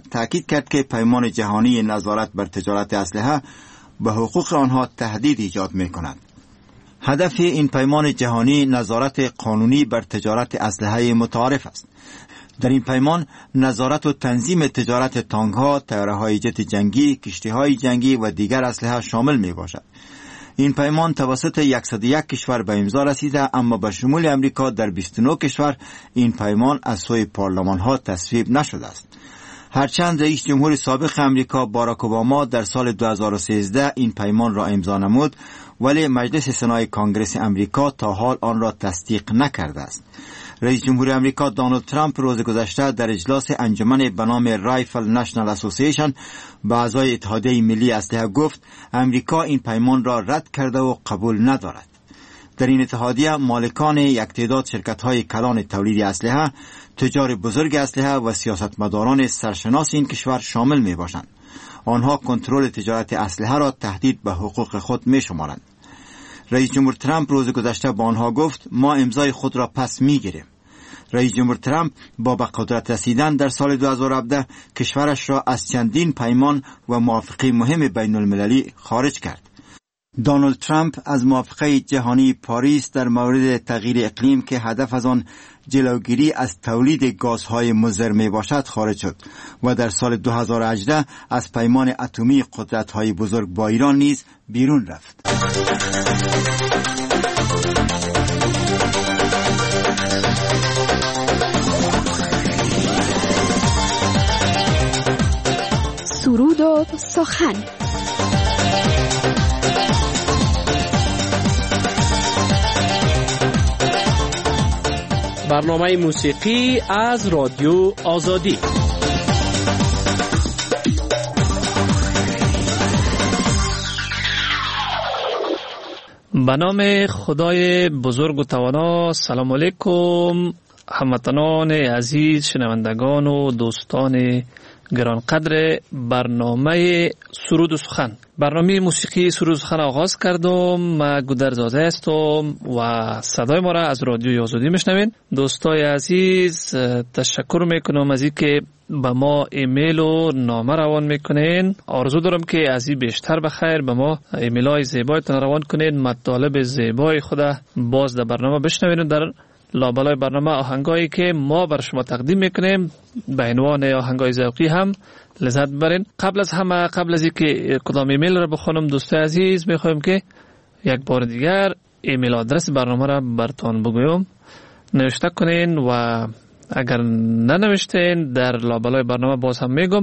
تاکید کرد که پیمان جهانی نظارت بر تجارت اسلحه به حقوق آنها تهدید ایجاد می‌کند. هدف این پیمان جهانی نظارت قانونی بر تجارت اسلحه متعارف است. در این پیمان نظارت و تنظیم تجارت تانک‌ها، طیاره‌های جت جنگی، کشتی‌های جنگی و دیگر اسلحه شامل می‌باشد. این پیمان توسط 101 کشور به امضا رسیده، اما به شمول امریکا در 29 کشور این پیمان از سوی پارلمان‌ها تصویب نشده است. هرچند رئیس جمهور سابق امریکا باراک اوباما در سال 2013 این پیمان را امضا نمود، ولی مجلس سنای کانگرس امریکا تا حال آن را تصدیق نکرده است. رئیس جمهور امریکا دونالد ترامپ روز گذشته در اجلاس انجمن به نام رایفل نشنال اسوسییشن به اعضای اتحادیه ملی اسلحه گفت امریکا این پیمان را رد کرده و قبول ندارد. در این اتحادیه مالکان یک تعداد شرکت‌های کلان تولید اسلحه، تجار بزرگ اسلحه و سیاستمداران سرشناس این کشور شامل می‌باشند. آنها کنترل تجارت اسلحه را تهدید به حقوق خود می‌شمارند. رئیس جمهور ترامپ روز گذشته با آنها گفت ما امضای خود را پس می‌گیریم. رئیس جمهور ترامپ با به قدرت رسیدن در سال 2017 کشورش را از چندین پیمان و موافقه مهم بین المللی خارج کرد. دونالد ترامپ از موافقه جهانی پاریس در مورد تغییر اقلیم که هدف از آن جلوگیری از تولید گازهای مضر می باشد خارج شد و در سال 2018 از پیمان اتمی قدرت‌های بزرگ با ایران نیز بیرون رفت. سرود و سخن. برنامه موسیقی از رادیو آزادی. به نام خدای بزرگ و توانا. سلام علیکم هموطنان عزیز، شنوندگان و دوستان گرانقدر برنامه سرود و سخن. برنامه موسیقی سرود و سخن آغاز کردم. من گودرزاده هستم و صدای ما را از رادیوی آزادی میشنوین. دوستای عزیز تشکر میکنم از اینکه به ما ایمیل و نامه روان میکنین. آرزو دارم که از این بیشتر بخیر به ما ایمیل های زیبایتان روان کنین، مطالب زیبای خود باز در برنامه بشنوین. در لابلای برنامه آهنگایی که ما بر شما تقدیم میکنیم به عنوان آهنگای ذوقی هم لذت ببرین. قبل از اینکه کدام ایمیل را بخونم دوستای عزیز میخوایم که یک بار دیگر ایمیل آدرس برنامه را براتون بگویم. نوشته کنین و اگر ننوشتین در لابلای برنامه باز هم میگم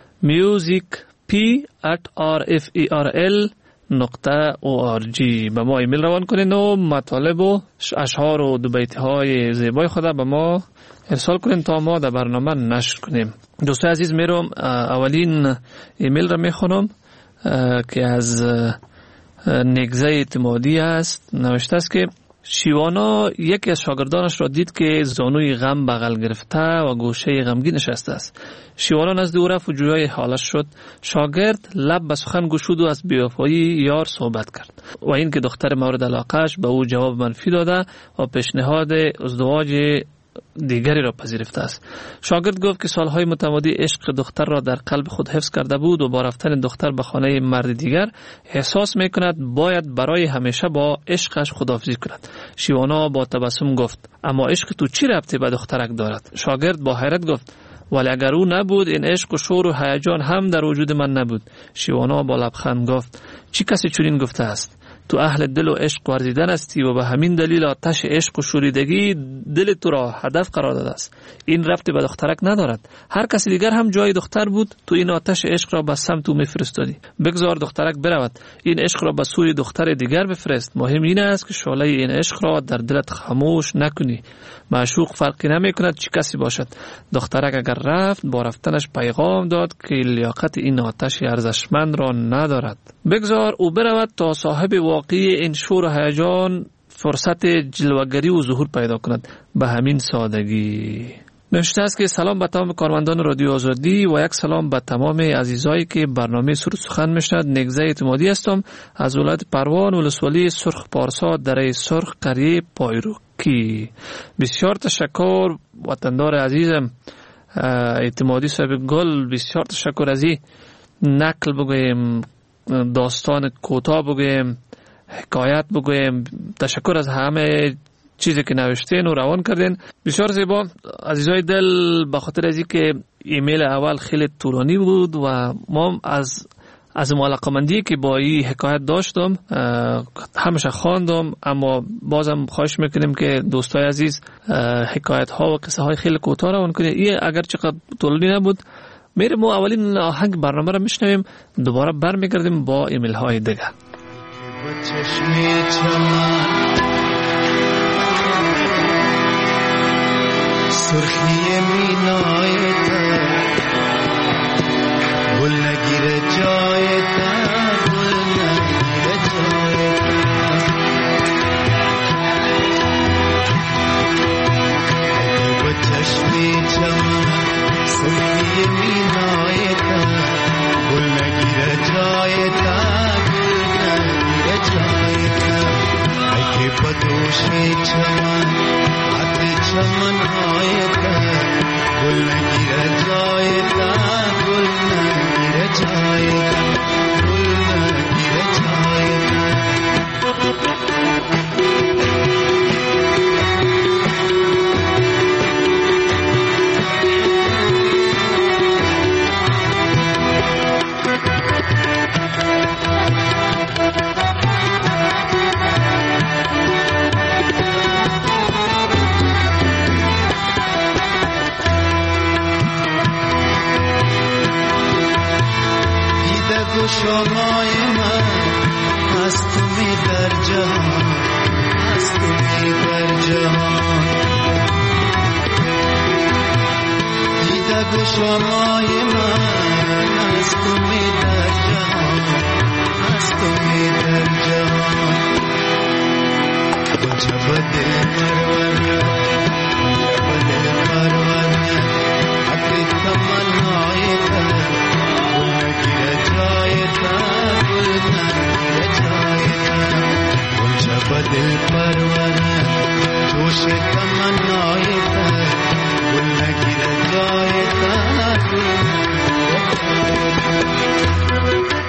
musicp@rferl.org به ما ایمیل روان کنین و مطالب و اشعار و دو بیت های زیبای خود به ما ارسال کنین تا ما در برنامه نشر کنیم. دوستای عزیز میرم اولین ایمیل را میخونم که از نگزه اعتمادی است. نوشته است که شیوانا یکی از شاگردانش را دید که زانوی غم بغل گرفته و گوشه غمگین نشسته است. شیوانا نزد او رفت و جویای حالش شد. شاگرد لب به سخن گشود و از بی‌وفایی یار صحبت کرد و این که دختر مورد علاقهش به او جواب منفی داده و پیشنهاد ازدواج دیگری را پذیرفته است. شاگرد گفت که سالهای متمادی عشق دختر را در قلب خود حفظ کرده بود و با رفتن دختر به خانه مرد دیگر احساس میکند باید برای همیشه با عشقش خداحافظی کند. شیوانا با تبسم گفت اما عشق تو چی ربطی به دخترک دارد؟ شاگرد با حیرت گفت ولی اگر او نبود این عشق و شور و هیجان هم در وجود من نبود. شیوانا با لبخند گفت چی کسی چنین گفته است؟ تو اهل دل و عشق ورزیدن استی و به همین دلیل آتش عشق و شوریدگی دل تو را هدف قرار داده است. این ربطی به دخترک ندارد. هر کسی دیگر هم جای دختر بود تو این آتش عشق را به سمت او میفرستادی. بگذار دخترک برود، این عشق را به سوی دختر دیگر بفرست. مهم این است که شعله این عشق را در دلت خاموش نکنی. معشوق فرقی نمی کند چی کسی باشد. دخترک اگر رفت با رفتنش پیغام داد که لیاقت این آتش ارزشمند را ندارد. بگذار او برود تا صاحب واقعی این شور و هیجان فرصت جلوگری و ظهور پیدا کند. به همین سادگی. نوشته است که سلام به تمام کارمندان رادیو آزادی و یک سلام به تمام عزیزایی که برنامه سرود سخن میشنوند. نگزه اعتمادی هستم از ولایت پروان، ولسوالی سرخ پارسا، دره سرخ، قریه پایروکی. بسیار تشکر وطندار عزیزم اعتمادی صاحب گل بسیار تشکر از این نقل بگویم، داستان کوتاه بگویم، حکایت بگویم. تشکر از همه چیزی که نوشتین و روان کردین. بسیار زیبا عزیزای دل، به خاطر از اینکه ایمیل اول خیلی طولانی بود و ما از علاقه‌مندی که با این حکایت داشتم همیشه خواندم، اما بازم خواهش میکنیم که دوستای عزیز حکایت ها و قصه های خیلی کوتاه روان کنید. این اگر چقدر طولانی نبود میریم و اولین آهنگ برنامه را میشنویم، دوباره برمیگردیم با ایمیل های دیگه. سرخی مینای گل نگیره جای تا، گل نگیره جای تا، با چشمی چمن سرخی مینای تا، گل نگیره جای تا، گل نگیره جای تا، ای که با دوشی چمن عطر چمن های تا، گل نگیره جای تا، گل نگیره جای تا، گل نگیره جای تا. شمای من هست می در جهان، هست می در جهان، دیده شمای من هست می در جهان، هست می در جهان، گلچه بده پرورده، بده پرورده، عطر تمنای تا، گل نگیره جای تا، گل نگیره جای تا، گلچه بده پرورده، جوش تمنای تا، گل نگیره جای تا، گل نگیره جای تا.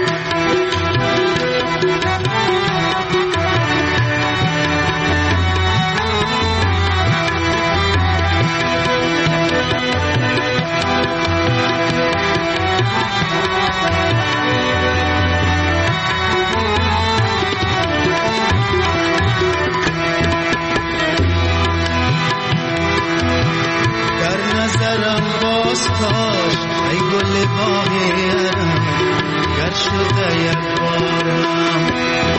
باز ای گل باغیرم گر شده یک بارم،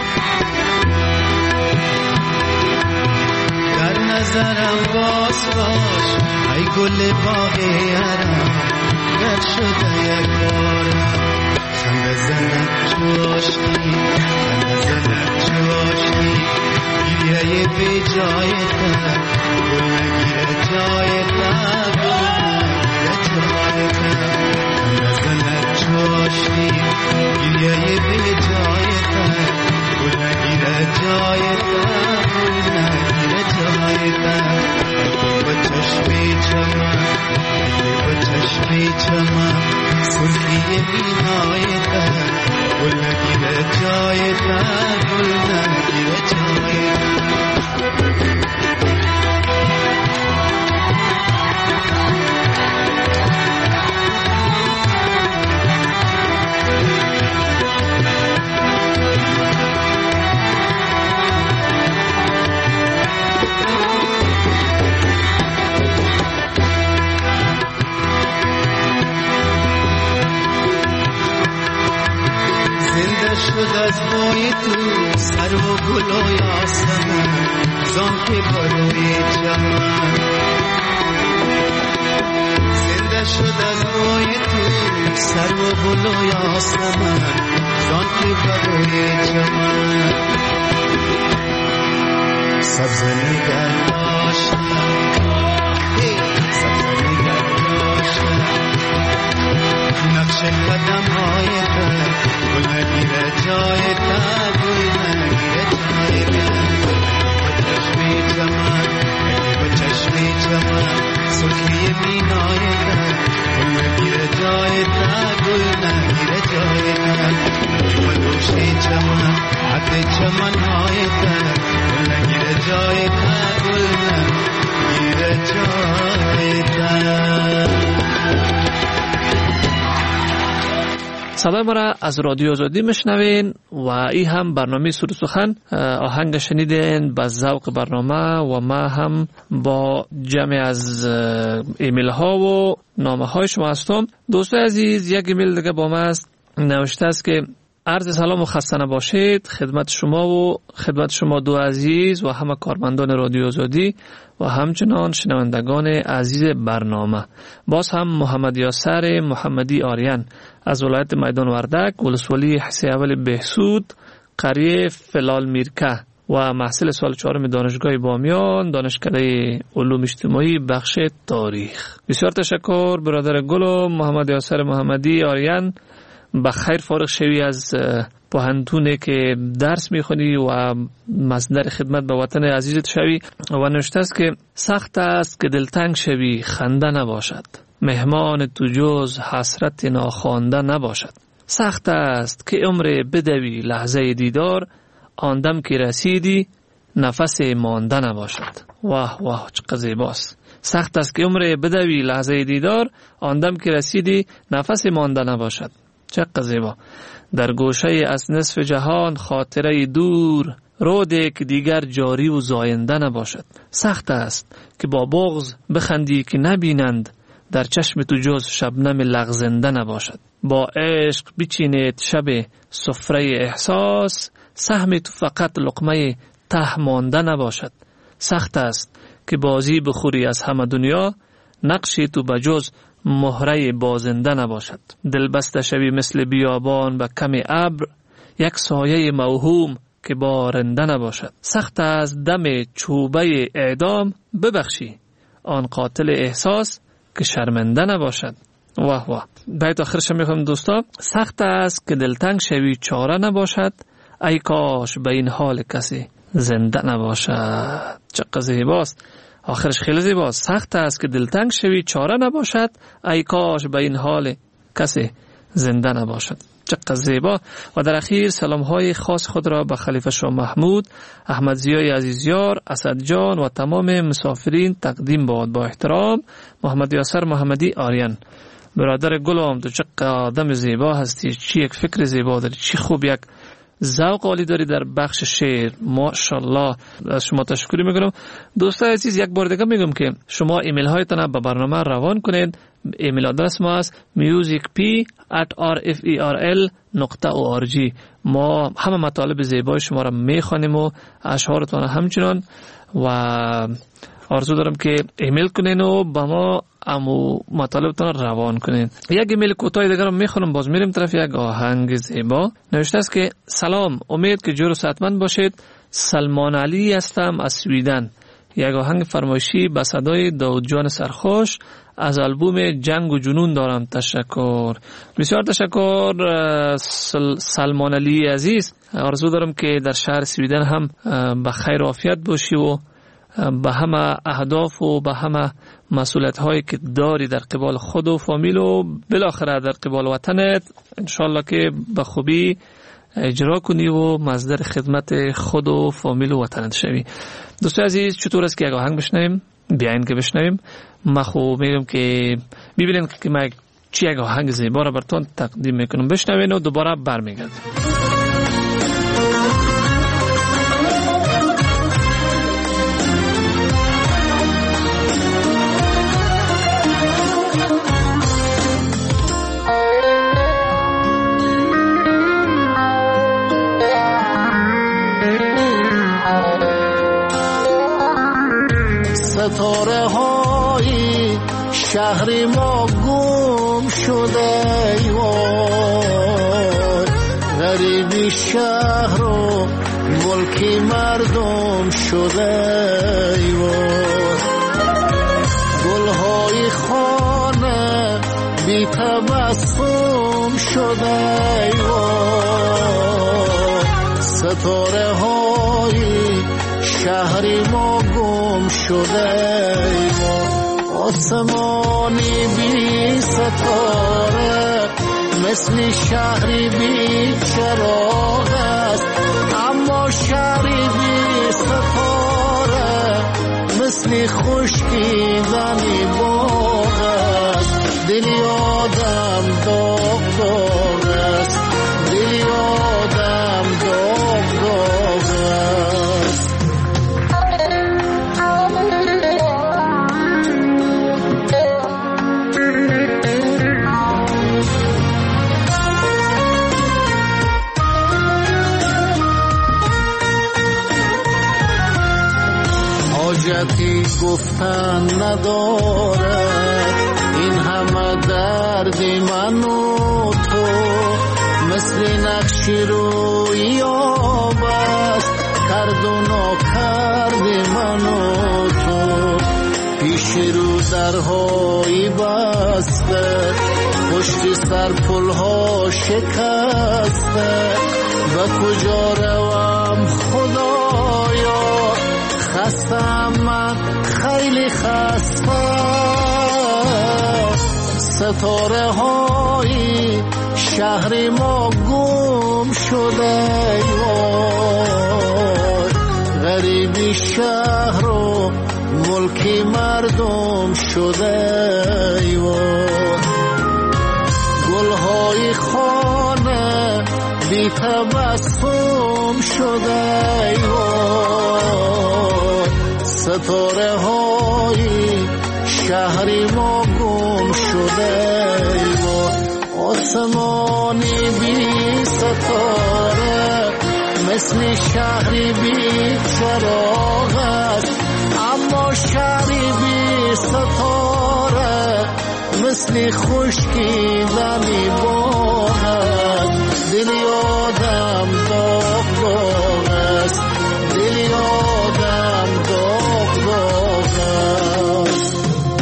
در نظرم باز باش ای گل باغیرم گر شده یک بارم، خنده زند چوشتی، خنده زند چوشتی، گریه بی جای تا، گل نگیره جای تا، نزند چوشتی، گریه بی جای تا، گل نگیره جای تا، گل نگیره جای تا، با چشمی چمن، با چشمی چمن، سرخی بینای تا، گل نگیره جای تا، گل نگیره جای تا. شد از بوی تو سر و گل و یاسمن، زان که بروی چمن، زنده شد از بوی تو سر و گل و یاسمن، زان که بروی چمن، سبز نگر داشتم، سبز نگر داشتم، نقش قدم های تو، گل نگیره جای تا، گل نگیره جای تا، با چشمی چمن، با چشمی چمن، سخی بینایت گل نگیره جایت گل نگیره جایت مدوش چمن عد چمنایت گل نگیره جایت گل نگیره جایت. صدای ما را از رادیو آزادی میشنوین و این هم برنامه سرود سخن. آهنگ شنیدین به ذوق برنامه و ما هم با جمع از ایمیل ها و نامه های شما هستم. دوستان عزیز، یک ایمیل دیگه با ما است، نوشته است که عرض سلام و خسته نباشید خدمت شما و خدمت شما دو عزیز و همه کارمندان رادیو آزادی و همچنان شنوندگان عزیز برنامه. باز هم محمد یاسر محمدی آریان از ولایت میدان وردک، ولسوالی حسی اول بهسود، قریه فلال میرکه و محصل سال 4 دانشگاه بامیان، دانشکده علوم اجتماعی بخش تاریخ. بسیار تشکر برادر گل و محمد یاسر محمدی آریان. بخیر فارغ شوی از پوهنتونه که درس میخونی و مصدر خدمت به وطن عزیزت شوی. و نوشته است که سخت است که دلتنگ شوی خنده نباشد، مهمان تو جز حسرت ناخوانده نباشد. سخت است که عمر بدوی لحظه دیدار، آندم که رسیدی نفس مانده نباشد. واه واه چقدر زیباست. سخت است که عمر بدوی لحظه دیدار، آندم که رسیدی نفس مانده نباشد. چقدر زیبا. در گوشه از نصف جهان خاطره دور، روده که دیگر جاری و زاینده نباشد. سخت است که با بغض بخندی که نبینند، در چشم تو جز شبنم لغزنده نباشد. با عشق بچینید شب سفره احساس، سهم تو فقط لقمه ته مانده نباشد. سخت است که بازی بخوری از همه دنیا، نقشی تو بجز مهره بازنده نباشد. دل بسته شوی مثل بیابان به کم ابر، یک سایه موهوم که بارنده نباشد. سخت از دم چوبه اعدام ببخشی، آن قاتل احساس که شرمنده نباشد. واه واه. بیت آخرش میخوام دوستا. سخت است که دلتنگ شوی چاره نباشد، ای کاش به این حال کسی زنده نباشد. چقدر زیباست. آخرش خیلی زیباست. سخت است که دلتنگ شوی چاره نباشد، ای کاش به این حال کسی زنده نباشد. چقدر زیبا. و در اخیر سلام های خاص خود را به خلیفه شاه محمود، احمد ضیای عزیزیار، اسد جان و تمام مسافرین تقدیم باد. با احترام محمد یاسر محمدی آریان. برادر گلم، تو چقدر آدم زیبا هستی، چی یک فکر زیبا داری، چی خوب یک ذوق عالی داری در بخش شعر. ماشاءالله. از شما تشکر میکنم. دوستان عزیز، یک بار دیگه میگم که شما ایمیل هایتان به برنامه روان کنید. ایمیل آدرس ما است musicp@rferl.org. ما همه مطالب زیبای شما را میخوانیم و اشعارتان همچنان. و آرزو دارم که ایمیل کنین و با ما امو مطالبتان روان کنین. یک ایمیل کوتاه دیگر رو میخونم، باز میریم طرف یک آهنگ زیبا. نوشته است که سلام، امید که جور و صحتمند باشید. سلمان علی هستم از سویدن. یک آهنگ فرمایشی به صدای داود جان سرخوش از آلبوم جنگ و جنون دارم. تشکر، بسیار تشکر سلمان علی عزیز. آرزو دارم که در شهر سویدن هم به خیر و عافیت باشی و به همه اهداف و به همه مسئولیت هایی که داری در قبال خود و فامیل و بالاخره در قبال وطنت انشالله که به خوبی اجرا کنی و مصدر خدمت خود و فامیل و وطنت شوی. دوستان عزیز، چطور است که یک آهنگ بشنویم؟ بیاین که بشنویم. من خوب میگم که ببینید که من چی یک آهنگ زیبا را براتون تقدیم میکنم. بشنوین و دوباره برمیگردم. ستاره های شهر ما گم شده، غریبی شهر و ملکی مردم شده. گلهای خانه بی تبسم شده. ستاره های شهر ما گم شده. آسمانی بی ستاره مثل شهری بی چراغ است، اما شهری بی ستاره مثل خشکیدنی باغ است. دلی آدم داغ داغ است، دلی آدم داغ داغ است. حاجتی گفتن ندارد این همه درد من و تو، مثل نقش روی آب است کرد و ناکرد من و تو. پیش رو درهایی بسته، پشت سر پلها شکسته، به کجا روم خدایا، خستم من خیلی خسته. ستاره های شهر ما گم شده، غریبی شهر و ملکی مردم شده. گلهای خانه بی تبسم شده، ستاره های شهری ما گم شده. آسمانی بی ستاره مثل شهری بی چراغ است، اما شهری بی ستاره مثل خشکیدنی باغ است. دلی آدم داغ داغ است، دلی آدم داغ داغ است.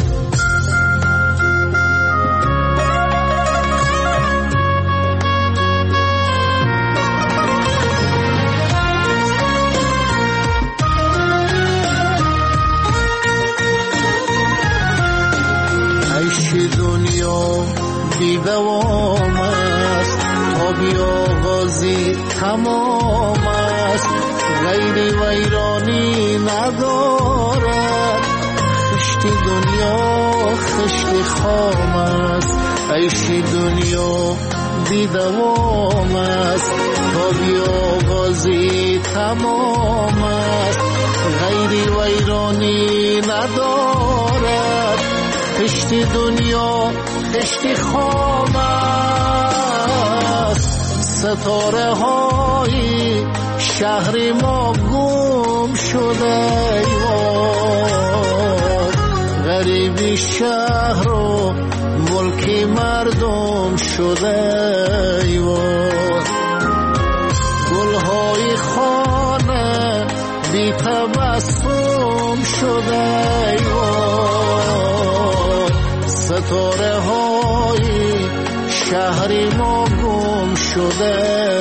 دنیا بی دوام است، تا بی آغازی تمام است، غیر ویرانی ندارد. خشت دنیا خشت خام است، عیش دنیا بی دوام است، تا بی آغازی تمام است، غیر ویرانی ندارد. خشت دنیا خشت خام است، ستاره های شهر ما گم شده. غریبی شهر و ملکی مردم شده. گلهای خانه بی تبسم شده، ستاره های شهری ما گم شده.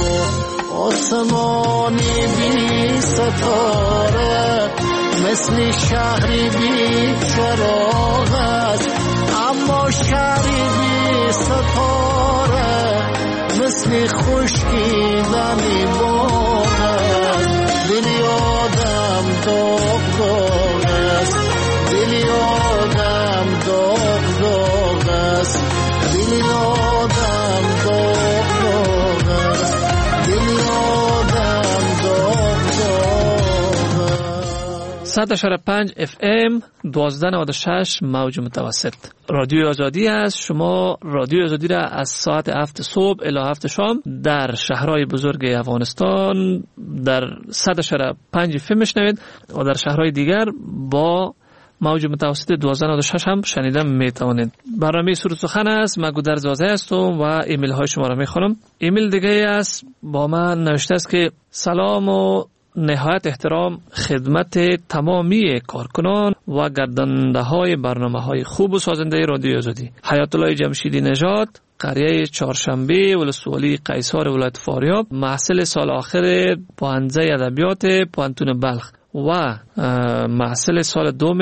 آسمانی بی ستاره مثل شهری بی چراغ است، اما شهری بی ستاره مثل خشکیدنی باغ است. دلی آدم داغ داغ است، دلی آدم داغ داغ است، دلی آدم داغ داغ است، دلی آدم داغ داغ است. 100.5 FM 1296 موج متوسط رادیو آزادی است. شما رادیو آزادی را از ساعت 7 صبح الی 7 شام در شهرهای بزرگ افغانستان در 100.5 FM میشنوید و در شهرهای دیگر با موج متوسط 1296 هم شنیدن میتوانید. برنامه سرود سخن است. من گودرز زازه هستم و ایمیل های شما را میخونم. ایمیل دیگه است با من نوشته است که سلام و نهایت احترام خدمت تمامی کارکنان و گردنده های برنامه های خوب و سازنده رادیو آزادی. حیات الله جمشیدی نژاد، قریه چهارشنبه، ولسوالی قیصر ولایت فاریاب، محصل سال آخر پوهنځی ادبیات پوهنتون بلخ و محصل سال دوم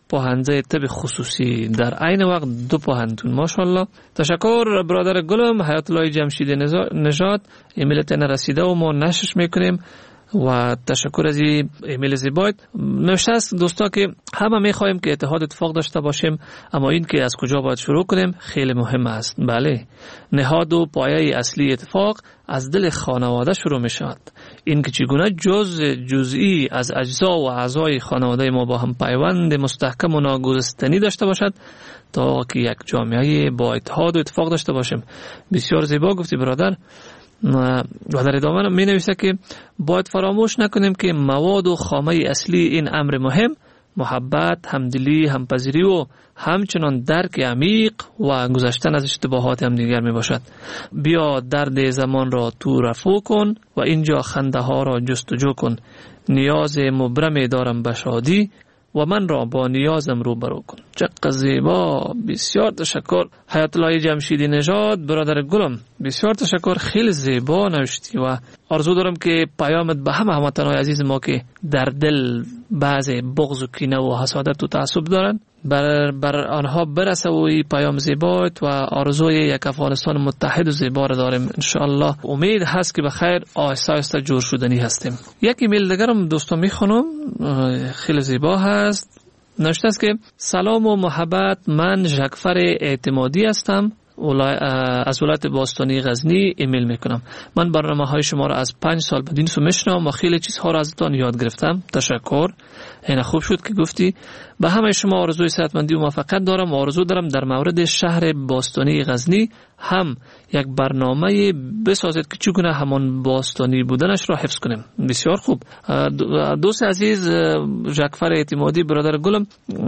پوهنځی طب خصوصی، در عین وقت 2 پوهنتون. ماشاءالله. تشکر برادر گلم حیات الله جمشید نژاد. ایمیلت رسیده و ما نشرش میکنیم و تشکر از این ایمیل زیبایت. نوشته است دوستا که همه میخوایم که اتحاد اتفاق داشته باشیم، اما این که از کجا باید شروع کنیم خیلی مهم است. بله، نهاد و پایه اصلی اتفاق از دل خانواده شروع می شود. این که چگونه جزئی از اجزا و اعضای خانواده ما با هم پیوند مستحکم و ناگسستنی داشته باشد تا که یک جامعه با اتحاد و اتفاق داشته باشیم. بسیار زیبا گفتی برادر. و در ادامه می نویسه که باید فراموش نکنیم که مواد و خامه اصلی این امر مهم محبت، همدلی، همپذیری و همچنان درک عمیق و گذشتن از اشتباهات هم دیگر می باشد. بیا درد زمان را تو رفو کن و اینجا خنده ها را جستجو کن. نیاز مبرم دارم به شادی و من را با نیازم روبرو کن. چقدر زیبا. بسیار تشکر حیات الله جمشیدی نژاد برادر گلم. بسیار تشکر، خیلی زیبا نوشتی و آرزو دارم که پیامت به همه هموطنان عزیز ما که در دل بعض بغض و کینه و حسادت و تعصب دارن بر آنها برسه و این پیام زیبایت و آرزوی یک افغانستان متحد و زیبا را داریم. انشاءالله امید هست که به خیر آهسته آهسته جور شدنی هستیم. یک ایمیل دیگرم دوستان میخونم، خیلی زیبا هست. نوشته است که سلام و محبت، من ژکفر اعتمادی هستم از ولایت باستانی غزنی ایمیل میکنم. من برنامه های شما را از 5 سال بدین سو میشنوم و خیلی چیزها را ازتان یاد گرفتم. تشکر. این خوب شد که گفتی. به همه شما آرزوی صحتمندی و موفقیت دارم و آرزو دارم در مورد شهر باستانی غزنی هم یک برنامه بسازید که چگونه همان باستانی بودنش را حفظ کنیم. بسیار خوب. دوست عزیز ژکفر اعتمادی برادر گلم،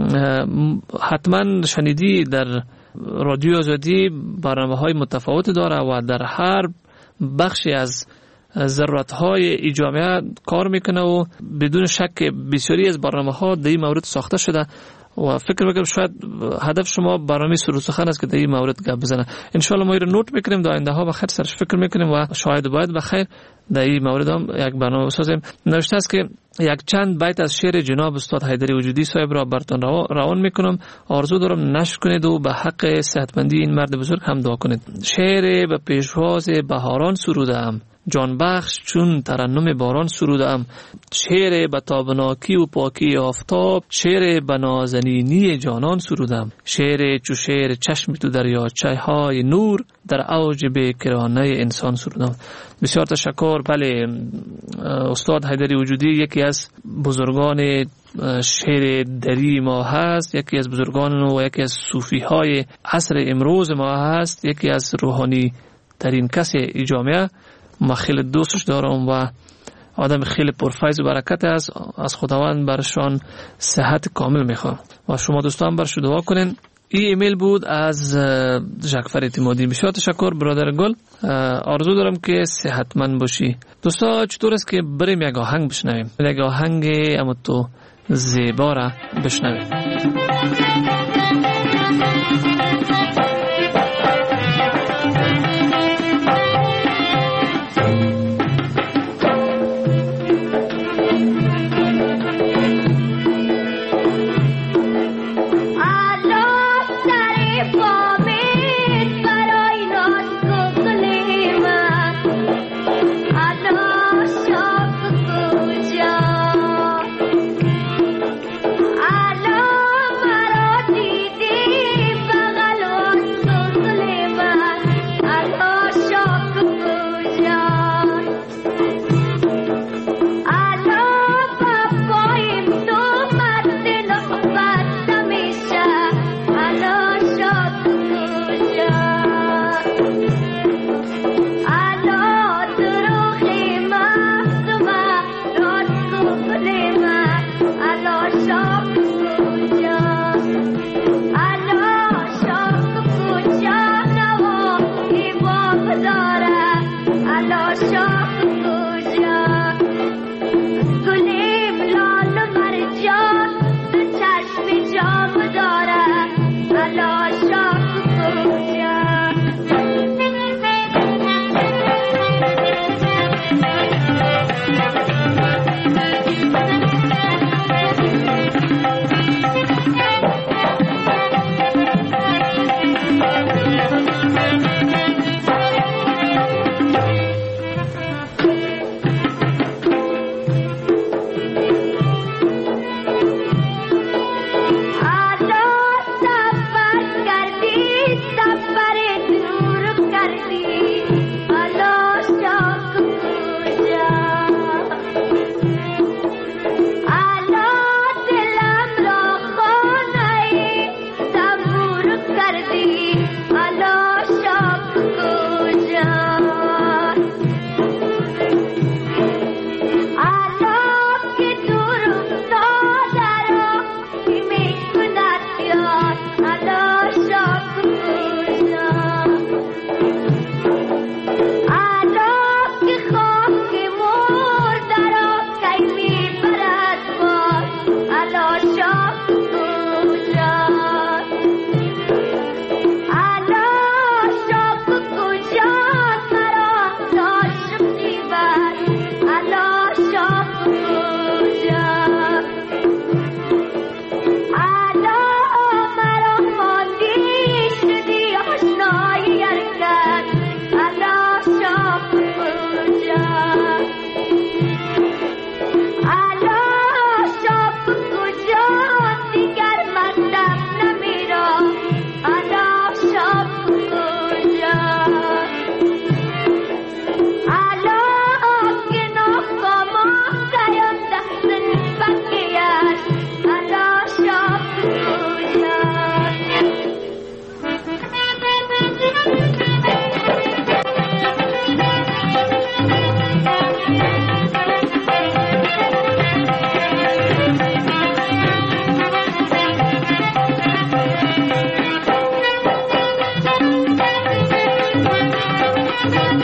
حتما شنیدی در رادیو آزادی برنامه‌های متفاوت داره و در هر بخشی از ضرورت‌های ای جامعه کار میکنه و بدون شک بسیاری از برنامه‌ها در این مورد ساخته شده و فکر میکنم شاید هدف شما برنامه سرود سخن است که در این مورد گپ بزنه. ان شاء الله ما رو نوت میکنیم، در آینده ها بخیر سرش فکر میکنیم و شاید باید بخیر در این مورد هم یک برنامه بسازیم. نوشته است که یک چند بیت از شعر جناب استاد حیدری وجودی صاحب را براتون روان میکنم. آرزو دارم نشر کنید و به حق صحتمندی این مرد بزرگ هم دعا کنید. شعر به پیشواز بهاران سرودم، جان بخش چون ترنم باران سرودم. شعر به تابناکی و پاکی آفتاب، شعر به نازنینی جانان سرودم. شعر چو شعر چشم تو دریاچه های نور، در اوج بیکرانه انسان سرودم. بسیار تشکر. بله، استاد حیدری وجودی یکی از بزرگان شعر دری ما هست، یکی از بزرگان و یکی از صوفی های عصر امروز ما هست، یکی از روحانی ترین کسی ای جامعه. ما خیلی دوستش دارم و آدم خیلی پرفیض و برکت است. از خداوند برشان صحت کامل میخوام و شما دوستان برش دعا کنین. این ایمیل بود از ژکفر اعتمادی. بسیار تشکر برادر گل. آرزو دارم که صحتمند باشی. دوستا چطور است که بریم یک آهنگ بشنویم، یک آهنگ اما تو زیبا را بشنویم. Allo maroti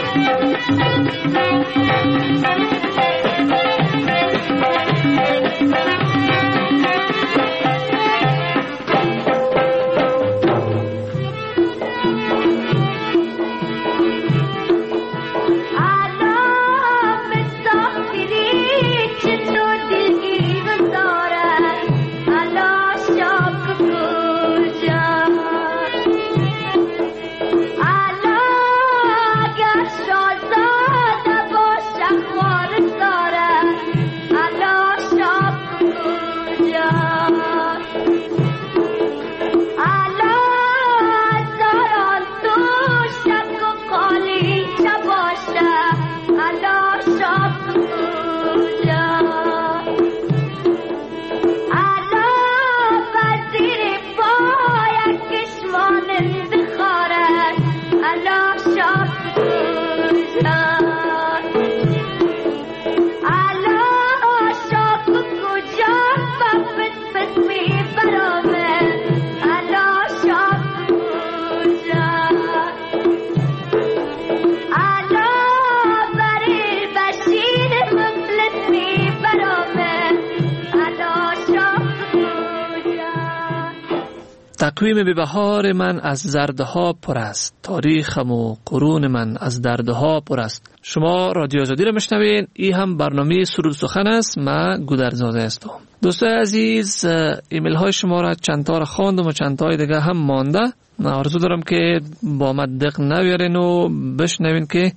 تقویم بهار من از زردها پر است، تاریخم و قرون من از دردها پر است. شما رادیو آزادی را میشنوین. این هم برنامه سرود سخن است. من گودرزاده هستم. دوستای عزیز، ایمیل های شما را چند تا را خواندم و چند تای دیگه هم مانده. آرزو دارم که با من دق نویارین و بشنوین که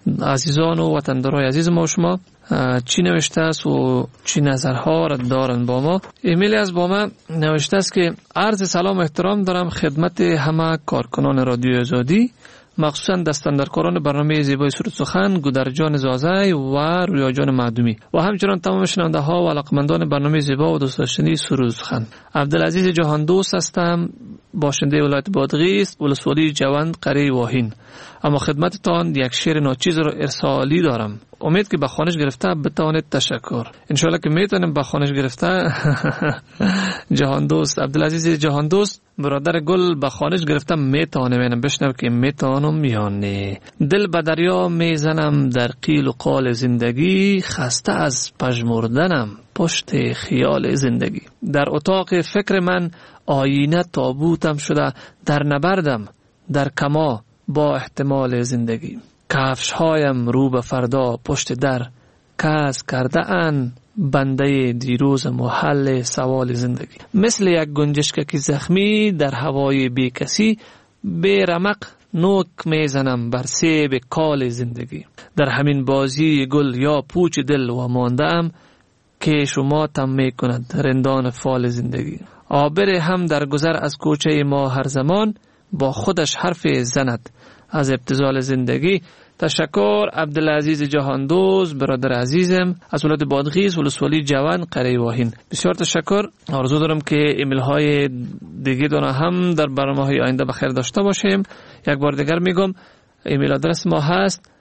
عزیزان و وطندارای عزیز ما و شما چی نوشته است و چی نظرها را دارن با ما. ایمیلی از با ما نوشته است که عرض سلام و احترام دارم خدمت همه کارکنان رادیو آزادی، مخصوصا دستاندرکاران برنامه زیبای سرود سخن گودرجان زازای و رویا جان معدومی و همچنان تمام شنونده ها و علاقمندان برنامه زیبا و دوست داشتنی سرود سخن. عبدالعزیز جهان دوست هستم، باشنده ولایت بادغیس، ولسوالی جوند قره واهین. اما خدمتتان یک شعر ناچیز را ارسالی دارم. امید که به خوانش گرفته بتوانید تشکر. انشالله که میتونیم به خوانش گرفته. جهان دوست عبدالعزیز جهان دوست برادر گل به خوانش گرفته میتونم بشنو که میتونم یا نه. دل به دریا میزنم در قیل و قال زندگی، خسته از پژمردنم پشت خیال زندگی. در اتاق فکر من آینه تابوتم شده، در نبردم در کما با احتمال زندگی. کفش هایم رو به فردا پشت در، کس کرده ان بنده دیروزم و حل سوال زندگی. مثل یک گنجشک زخمی در هوای بی کسی، بی رمق نوک میزنم بر سیب کال زندگی. در همین بازی گل یا پوچ دل و ماندم، که شما تم می کند رندان فال زندگی. آبر هم در گذر از کوچه ما هر زمان، با خودش حرف زند از ابتذال زندگی. تشکر عبدالعزیز جهاندوز برادر عزیزم از ولایت بادغیس ولسوالی جوان قره واهین. بسیار تشکر. آرزو دارم که ایمیل های دیگه دونه هم در برنامه های آینده بخیر داشته باشیم. یک بار دیگر میگم ایمیل آدرس ما هست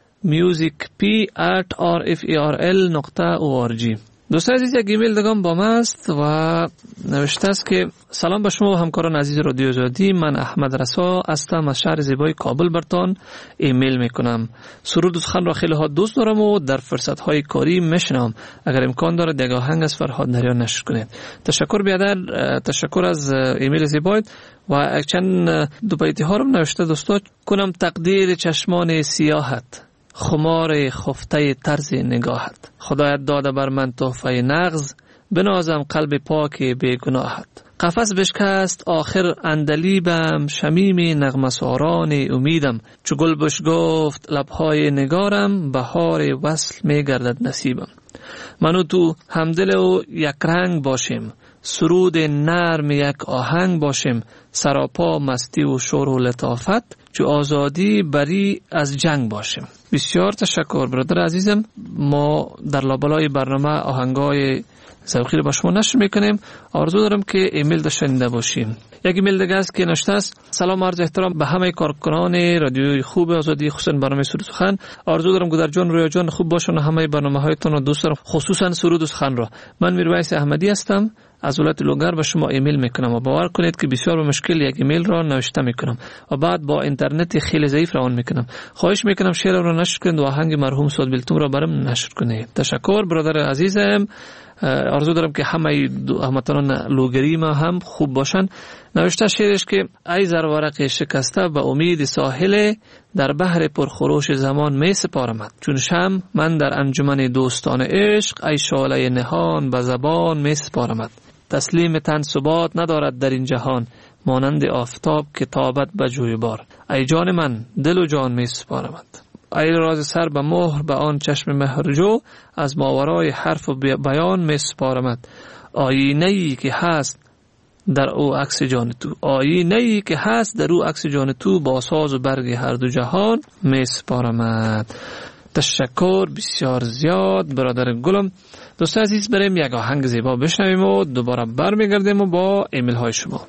musicp@rferl.org. دوستان عزیز، یک ایمیل دیگه با ما است و نوشته است که سلام به شما و همکاران عزیز رادیو آزادی. من احمد رسا هستم از شهر زیبای کابل برتان ایمیل میکنم. سرود سخن را خیلی ها دوست دارم و در فرصت های کاری میشنم. اگر امکان دارد یک آهنگ از فرهاد نریان نشر کنید. تشکر بیادر. تشکر از ایمیل زیبایت و چند دو بیتی ها رو نوشته. دوستان کنم تقدیر چشمان سیاحت، خمار خفته طرز نگاهت. خدایت داده بر من تحفه نغز، بنازم قلب پاک بیگناهت. قفس بشکست آخر اندلیبم، شمیم نغمساران امیدم. چو گل بش گفت لبهای نگارم، بهار وصل می گردد نصیبم. منو تو همدل و یک رنگ باشیم، سرود نرم یک آهنگ باشیم. سراپا مستی و شور و لطافت، چو آزادی بری از جنگ باشیم. بسیار تشکر برادر عزیزم. ما در لابلای برنامه آهنگای ذوقی رو با شما نشر میکنیم. آرزو دارم که ایمیل داشته باشیم. یک ایمیل دیگه است که نوشته است: سلام عرض احترام به همه کارکنان رادیوی خوب آزادی، خصوصا برنامه سرود سخن. آرزو دارم گودر جان رویا جان خوب باشن و همه برنامه‌هایتون رو دوست دارم، خصوصا سرود سخن را. من میرویس احمدی هستم از ولایت لوگر به شما ایمیل میکنم و باور کنید که بسیار به مشکل یک ایمیل را نوشته میکنم و بعد با اینترنت خیلی ضعیف روان میکنم. خواهش میکنم شعر را نشر کنید و آهنگ مرحوم سعد بیلتون را برام نشر کنید. تشکر برادر عزیزم. آرزو دارم که همه هموطنان لوگری ما هم خوب باشن. نوشته شعرش که ای زرورق شکسته به امید ساحل، در بحر پرخروش زمان می سپارمت. چون شمع من در انجمن دوستان عشق، ای شعله نهان به زبان می سپارمت. تسلیم تن ثبات ندارد در این جهان، مانند آفتاب که تابد به جویبار. ای جان من دل و جان می سپارمت. ای راز سر به مهر به آن چشم مهرجو، از ماورای حرف و بیان می سپارمت. آینه‌ای که هست در او عکس جان تو، آینه‌ای که هست در او عکس جان تو، با ساز و برگ هر دو جهان می سپارمت. تشکر بسیار زیاد برادر گلم. دوست عزیز بریم یک آهنگ زیبا بشنویم و دوباره برمیگردیم و با ایمیل های شما.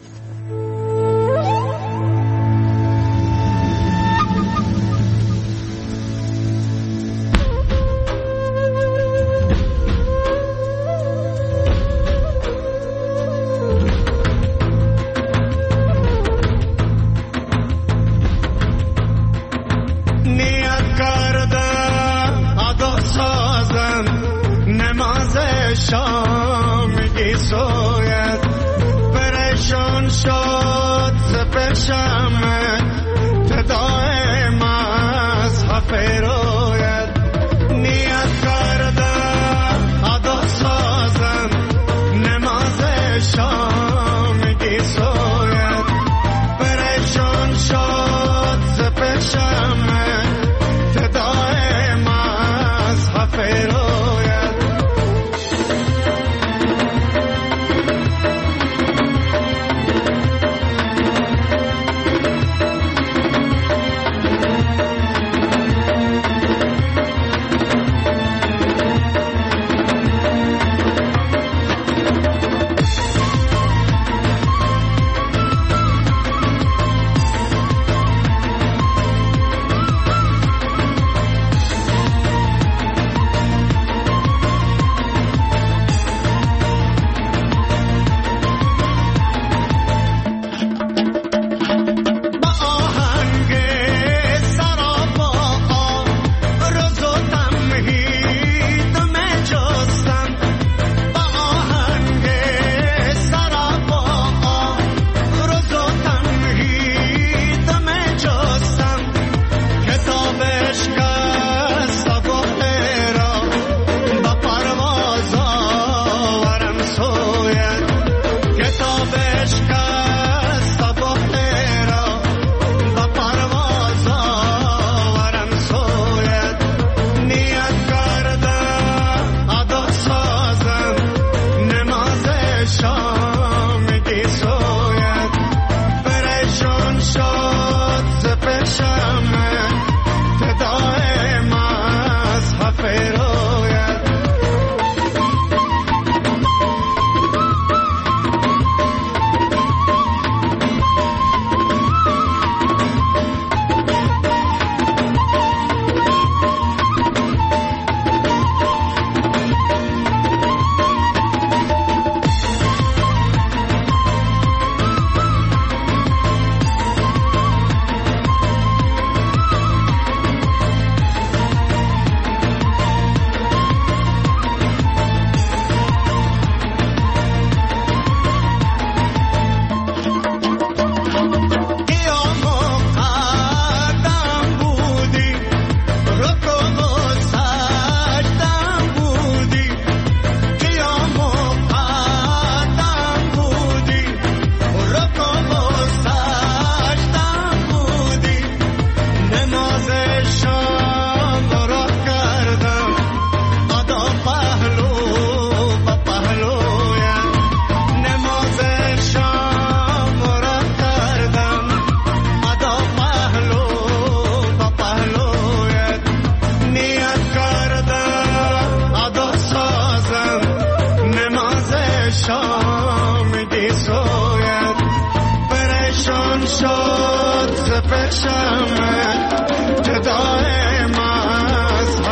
شامگی سوید پریشان شد سپشمت فدای مذهب روید نیت کرده ادا سازم نماز شامگی سوید پریشان شد سپشمت فدای مذهب روید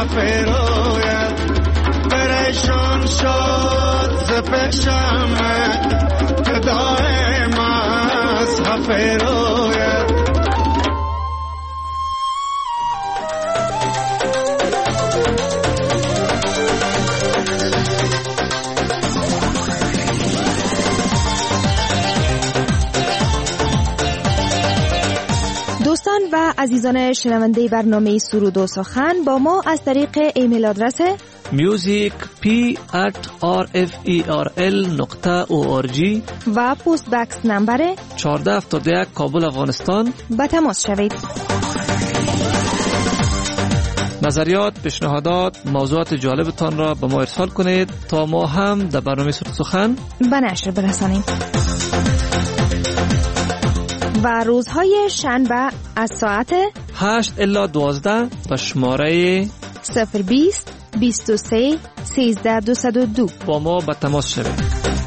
پریشان شد ز پشمت خیراید. دوستان و عزیزان شنونده برنامه سرود و سخن با ما از طریق ایمیل آدرس musicp@rferl.org و پست بکس نمبر 1471 کابل افغانستان به تماس شوید. نظریات، پیشنهادات، موضوعات جالبتان را به ما ارسال کنید تا ما هم در برنامه سرود سخن به نشر برسانیم. و روزهای شنبه از ساعت 8 الی 12 به شماره 020 23 13 202 با ما به تماس شوید.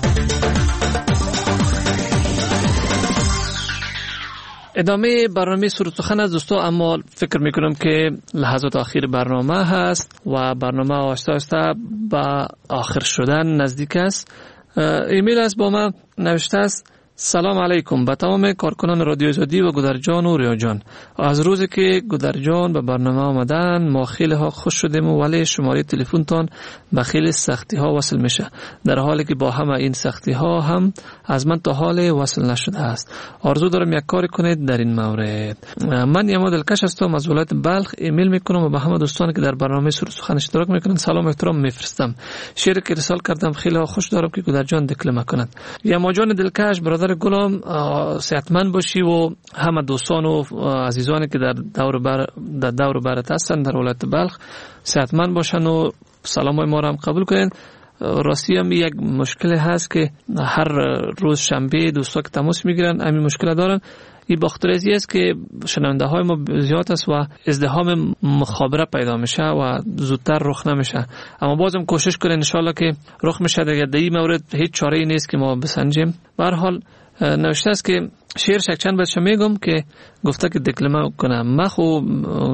ادامه برنامه سرود سخن از دوستا، اما فکر میکنم که لحظات آخر برنامه هست و برنامه آهسته آهسته به آخر شدن نزدیک است. ایمیل است با من نوشته است: سلام علیکم به تمام کارکنان رادیو آزادی و گودرجان و ریاجان. از روزی که گودرجان به برنامه آمدن ما خیلی ها خوش شدیم، ولی شماره تلفن تان به خیلی سختی ها وصل میشه، در حالی که با همه این سختی ها هم از من تا حال وصل نشده است. آرزو دارم یک کاری کنید در این مورد. من یما دلکش هستم از ولایت بلخ. ایمیل میکنم و به همه دوستانی که در برنامه سرود سخن اشتراک میکنن سلام و احترام میفرستم. شعری که ارسال کردم خیلی ها خوش دارم که گودرجان دکلمه کند. یما جان دلکش برادر گلم، صحتمند باشی و همه دوستان و عزیزانی که در دور برت هستند در ولایت بلخ صحتمند باشن و سلامای ما را هم قبول کنین. راستی هم یک مشکل هست که هر روز شنبه دوستا که تماس میگیرن همین مشکل دارن. این بخاطر است که شنونده های ما زیاد است و ازدحام مخابره پیدا میشه و زودتر رخ نمیشه، اما بازم کوشش کنین ان شاء الله که رخ میشه. دیگه در این مورد هیچ چاره‌ای نیست که ما بسنجیم. به هر حال نوشته است که شعر شکچند بهش میگم که گفته که دکلمه کنم. من خب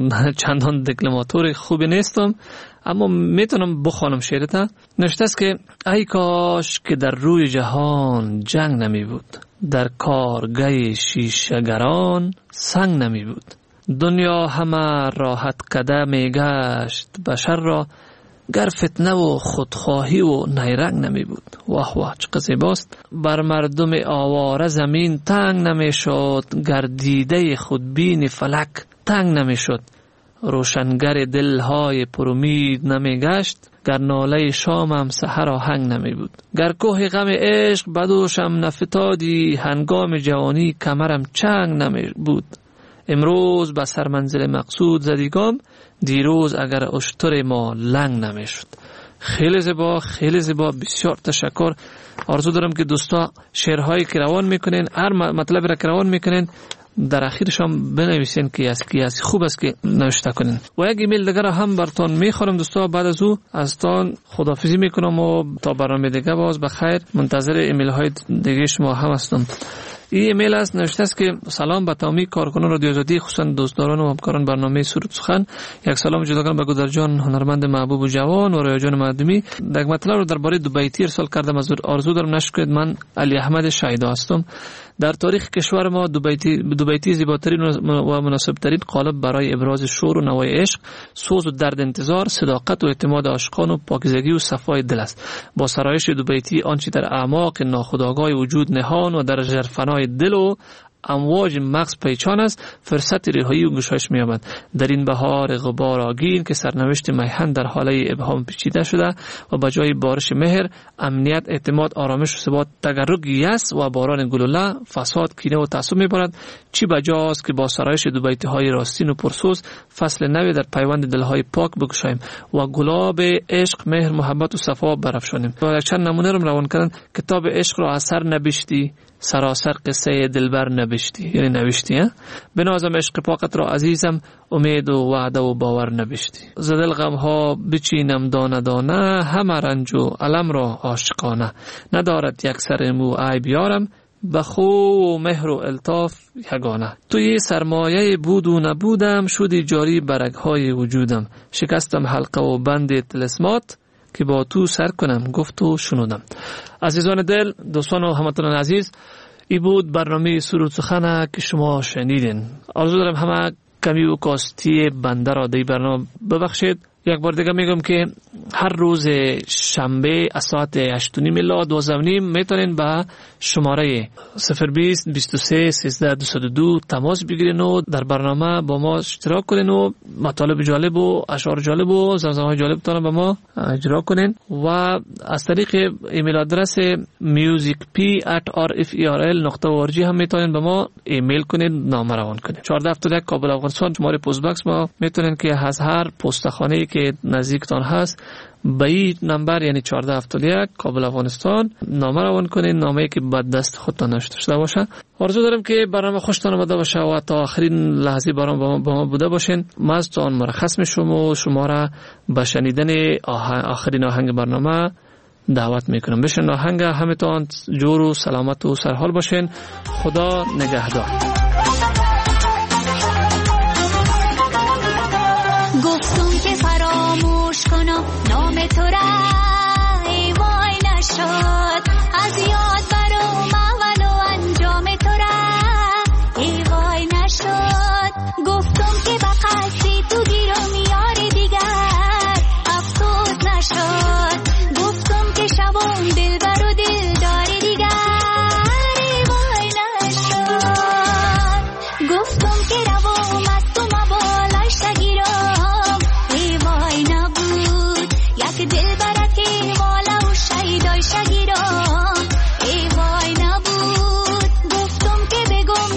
چندان دکلماتور خوبی نیستم، اما میتونم بخوانم شعرتا. نوشته است که ای کاش که در روی جهان جنگ نمی بود، در کارگاه شیشه‌گران سنگ نمی بود. دنیا همه راحت کده می گشت، بشر را گر فتنه و خودخواهی و نیرنگ نمی بود. واه واه چه زیباست. بر مردم آواره زمین تنگ نمی شد، گر دیده خودبین فلک تنگ نمی شد. روشنگر دلهای پرامید نمی گشت، گر ناله شامم سحر آهنگ نمی بود. گر کوه غم عشق بدوشم نفتادی، هنگام جوانی کمرم چنگ نمی بود. امروز به سر منزل مقصود زدیگام، دیروز اگر اشتر ما لنگ نمیشد. خیلی زیبا، خیلی زیبا. بسیار تشکر. آرزو دارم که دوستا شعرهایی که روان میکنین، هر مطلب را که روان میکنین در اخیرش هم بنویسین که از خوب است که نوشته کنین. و یک ایمیل دیگر هم براتون میخورم دوستا. بعد از او از تان خداحافظی میکنم و تا برنامه دیگه باز بخیر. منتظر ایمیل های دیگه شما هم هستم. این ایمیل است نوشته است که سلام به تمامی کارکنان رادیو آزادی، خصوصا دوستداران و همکاران برنامه سرود سخن. یک سلام جداگانه به گودرجان هنرمند محبوب و جوان و ریاجان مردمی. یک مطلب رو درباره دوبیتی ارسال کردم. از آرزو دارم نشر کنید. من علی احمد شایدا هستم. در تاریخ کشور ما دوبیتی زیباترین و مناسبترین قالب برای ابراز شور و نوای عشق، سوز و درد انتظار، صداقت و اعتماد عاشقان و پاکیزگی و صفای دل است. با سرایش دوبیتی آنچه در اعماق ناخودآگاه وجود نهان و در ژرفنای دل و امواج مغز پیچان است، فرصت رهایی و گشایش می‌یابد. در این بهار غبار آگین که سرنوشت میهن در حاله ابهام پیچیده شده و به جای بارش مهر، امنیت، اعتماد، آرامش و ثبات، تگرگ یأس و باران گلوله، فساد، کینه و تعصب می‌بارد. چی بجاست که با سرایش دوبیتی‌های راستین و پرسوز فصل نوی در پیوند دل‌های پاک بگشاییم و گلاب عشق، مهر، محبت و صفا برافشانیم. و چند نمونه رو روان کردن. کتاب عشق را اثر نبشتی، سراسر قصه دلبر نبشتی، یعنی نوشتی. بنازم عشق پاکت را عزیزم، امید و وعده و باور نبشتی. زدل غم ها بچینم دانه دانه، همه رنج و علم را عاشقانه. ندارد یک سر مو عیب یارم، بخو و مهر و الطاف یگانه. توی سرمایه بود و نبودم، شدی جاری برگهای وجودم. شکستم حلقه و بند طلسمات، که با تو سر کنم گفت و شنودم. عزیزان دل، دوستان و هموطنان عزیز، ای بود برنامه سرود سخن که شما شنیدین. آرزو دارم همه کمی و کاستی بنده را در برنامه ببخشید. یک بار دیگه میگم که هر روز شنبه از ساعت 8:30 الی 12:30 میتونین با شماره 020 23 13 202 تماس بگیرین و در برنامه با ما اشتراک کنین و مطالب جالب و اشعار جالب و زمزمه‌های جالب تان با ما اجرا کنین و از طریق ایمیل آدرس musicp@rferl.org هم میتونین با ما ایمیل کنین، نامه روان کنین. 1471 کابل افغانستان شماره پست باکس ما میتونین که از هر پستخانه‌ای که نزدیکتان هست به این نمبر یعنی 1471 کابل افغانستان نامه روان کنین، نامه‌ای که بعد دست خودتان نوشته شده باشه. آرزو دارم که برنامه خوشتان آمده باشه و تا آخرین لحظه با ما بوده باشین. ما از تان مرخص میشم و شما را به شنیدن آخرین آهنگ برنامه دعوت میکنم. بشین آهنگ، همتان جور و سلامت و سرحال باشین. خدا نگهدار. گفتم که فراموش کنم نام تو را، ای وای نشد از یاد برام اول و انجام تو را، ای وای نشد. گفتم که به قصدی تو گیرم یار دیگر، افسوس نشد. گفتم که شبم دل بر و دل داری دیگر، ای وای نشد. گفتم که روام از تو مبالش نگیرم، ای وای نبود. یک دل برکی والا و شیدای شگیرم، ای وای نبود. گفتم که بگم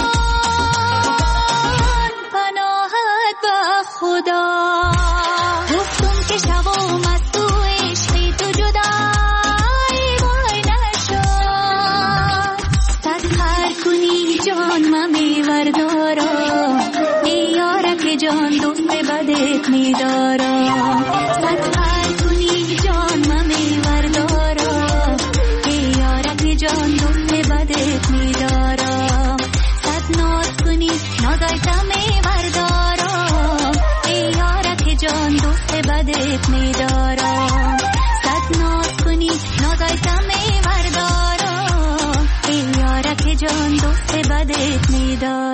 جان پناهت به خدا، گفتم که شبم از تو عشقی تو جدا، ای وای نشد. صد خر کنی جان ممی وردارم، ای یاره که جان دوست بدت میدارم. صد خر کنی جان ممی وردارم، ای یاره که جان دوست بدت میدارم. صد ناز کنی نازایتم میبردارم، ای یاره که جان دوست بدت میدارم. صد ناز کنی نازایتم میبردارم، ای یاره که جان دوست بدت میدارم.